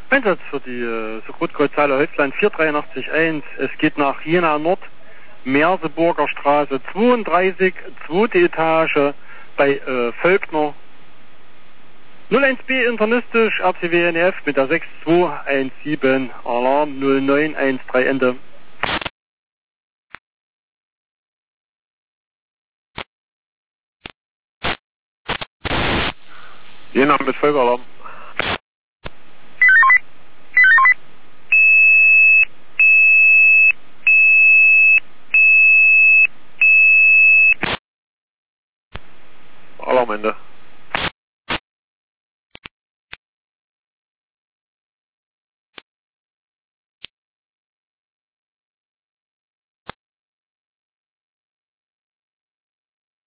Einsatz für die Rot-Kreuzhalle Holzland 4881. Es geht nach Jena Nord, Merseburger Straße 32, zweite Etage bei Völkner. 01B internistisch, RCW NF mit der 6217, Alarm 0913 Ende. Jena mit Völkeralarm. Alarmende.